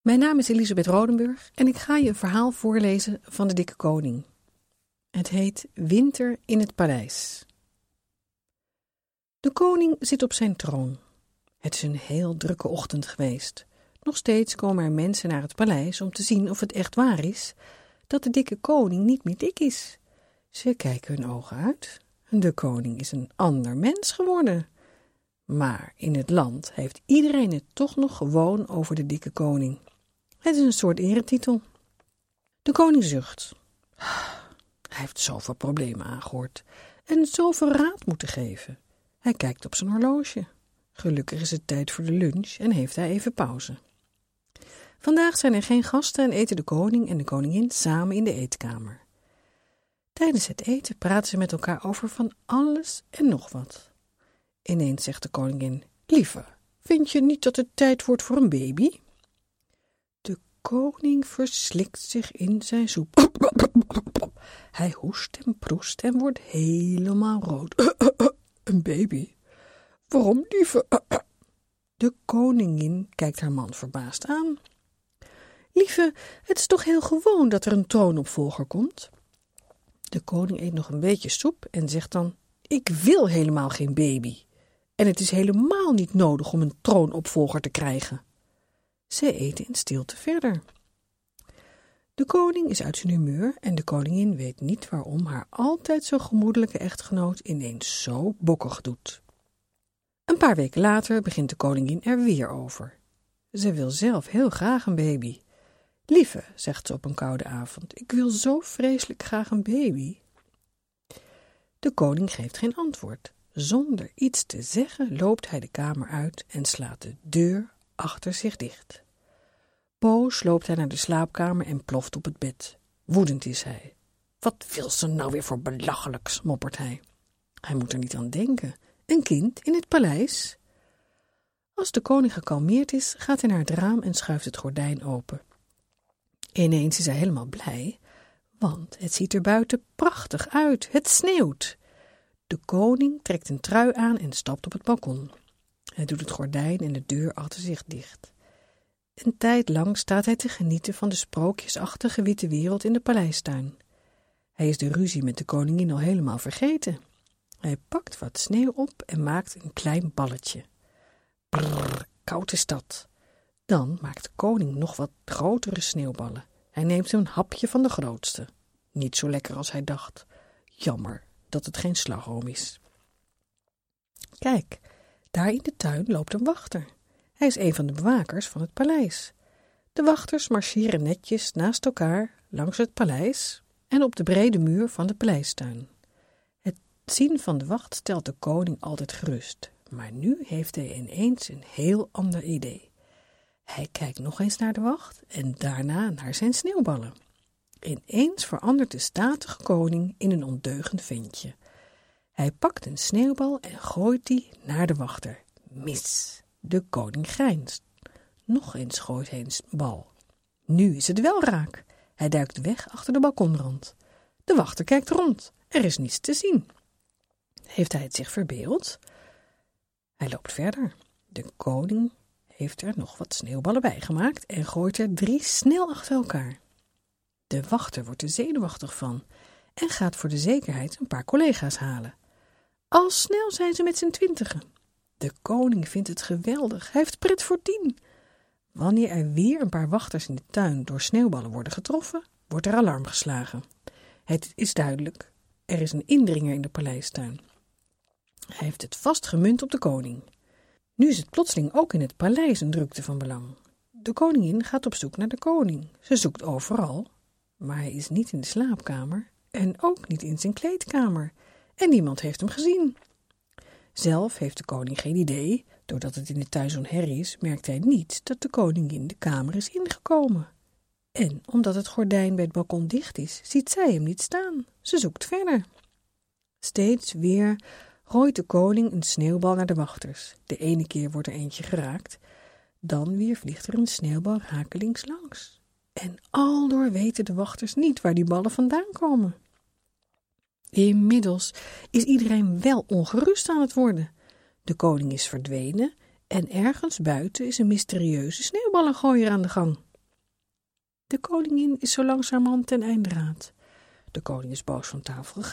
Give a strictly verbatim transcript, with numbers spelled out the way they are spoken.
Mijn naam is Elisabeth Rodenburg en ik ga je een verhaal voorlezen van de dikke koning. Het heet Winter in het paleis. De koning zit op zijn troon. Het is een heel drukke ochtend geweest. Nog steeds komen er mensen naar het paleis om te zien of het echt waar is dat de dikke koning niet meer dik is. Ze kijken hun ogen uit. De koning is een ander mens geworden. Maar in het land heeft iedereen het toch nog gewoon over de dikke koning. Het is een soort eretitel. De koning zucht. Hij heeft zoveel problemen aangehoord en zoveel raad moeten geven. Hij kijkt op zijn horloge. Gelukkig is het tijd voor de lunch en heeft hij even pauze. Vandaag zijn er geen gasten en eten de koning en de koningin samen in de eetkamer. Tijdens het eten praten ze met elkaar over van alles en nog wat. Ineens zegt de koningin: Lieve, vind je niet dat het tijd wordt voor een baby? De koning verslikt zich in zijn soep. Hij hoest en proest en wordt helemaal rood. Een baby? Waarom, lieve? De koningin kijkt haar man verbaasd aan. Lieve, het is toch heel gewoon dat er een troonopvolger komt? De koning eet nog een beetje soep en zegt dan: Ik wil helemaal geen baby. En het is helemaal niet nodig om een troonopvolger te krijgen. Ze eten in stilte verder. De koning is uit zijn humeur en de koningin weet niet waarom haar altijd zo gemoedelijke echtgenoot ineens zo bokkig doet. Een paar weken later begint de koningin er weer over. Ze wil zelf heel graag een baby. Lieve, zegt ze op een koude avond, ik wil zo vreselijk graag een baby. De koning geeft geen antwoord. Zonder iets te zeggen loopt hij de kamer uit en slaat de deur achter zich dicht. Boos loopt hij naar de slaapkamer en ploft op het bed. Woedend is hij. Wat wil ze nou weer voor belachelijks, moppert hij. Hij moet er niet aan denken. Een kind in het paleis? Als de koning gekalmeerd is, gaat hij naar het raam en schuift het gordijn open. Ineens is hij helemaal blij, want het ziet er buiten prachtig uit. Het sneeuwt. De koning trekt een trui aan en stapt op het balkon. Hij doet het gordijn en de deur achter zich dicht. Een tijd lang staat hij te genieten van de sprookjesachtige witte wereld in de paleistuin. Hij is de ruzie met de koningin al helemaal vergeten. Hij pakt wat sneeuw op en maakt een klein balletje. Brrr, koud is dat. Dan maakt de koning nog wat grotere sneeuwballen. Hij neemt een hapje van de grootste. Niet zo lekker als hij dacht. Jammer dat het geen slagroom is. Kijk, daar in de tuin loopt een wachter. Hij is een van de bewakers van het paleis. De wachters marcheren netjes naast elkaar langs het paleis en op de brede muur van de paleistuin. Het zien van de wacht stelt de koning altijd gerust, maar nu heeft hij ineens een heel ander idee. Hij kijkt nog eens naar de wacht en daarna naar zijn sneeuwballen. Ineens verandert de statige koning in een ondeugend ventje. Hij pakt een sneeuwbal en gooit die naar de wachter. Mis! De koning grijnst. Nog eens gooit hij een bal. Nu is het wel raak. Hij duikt weg achter de balkonrand. De wachter kijkt rond. Er is niets te zien. Heeft hij het zich verbeeld? Hij loopt verder. De koning heeft er nog wat sneeuwballen bij gemaakt en gooit er drie snel achter elkaar. De wachter wordt er zenuwachtig van en gaat voor de zekerheid een paar collega's halen. Al snel zijn ze met z'n twintigen. De koning vindt het geweldig. Hij heeft pret voor tien. Wanneer er weer een paar wachters in de tuin door sneeuwballen worden getroffen, wordt er alarm geslagen. Het is duidelijk. Er is een indringer in de paleistuin. Hij heeft het vast gemunt op de koning. Nu is het plotseling ook in het paleis een drukte van belang. De koningin gaat op zoek naar de koning. Ze zoekt overal, maar hij is niet in de slaapkamer en ook niet in zijn kleedkamer. En niemand heeft hem gezien. Zelf heeft de koning geen idee. Doordat het in de tuin zo'n herrie is, merkt hij niet dat de koningin de kamer is ingekomen. En omdat het gordijn bij het balkon dicht is, ziet zij hem niet staan. Ze zoekt verder. Steeds weer gooit de koning een sneeuwbal naar de wachters. De ene keer wordt er eentje geraakt. Dan weer vliegt er een sneeuwbal rakelings langs. En aldoor weten de wachters niet waar die ballen vandaan komen. Inmiddels is iedereen wel ongerust aan het worden. De koning is verdwenen en ergens buiten is een mysterieuze sneeuwballengooier aan de gang. De koningin is zo langzamerhand ten einde raad. De koning is boos van tafel gegaan.